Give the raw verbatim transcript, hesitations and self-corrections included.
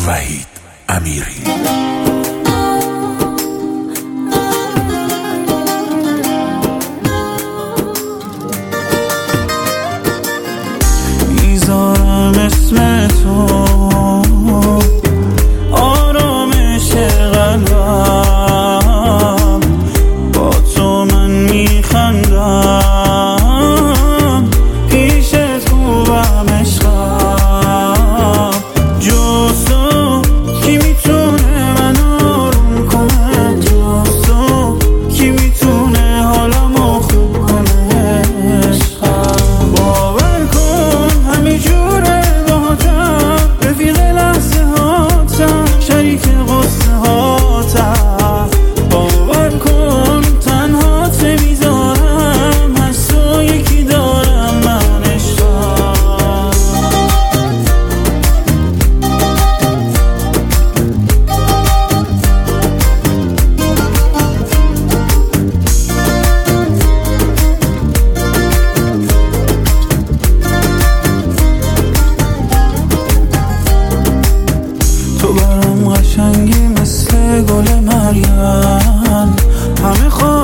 وحید امیری. میذارم اسم تو آرامش قلبم، با تو من میخندم، پیشت خوبم عشقم. جز تو کی میتونه من آروم کنه، جز تو کی میتونه حالمو خوب کنه عشقم. باور کن همه جوره باهاتم، رفیق لحظه هاتم، شریک قصه هاتم. باور کن تنهات نمیذارم، از تو یکی دارم من عشقم. تو برام قشنگی مثل گل مریم، همه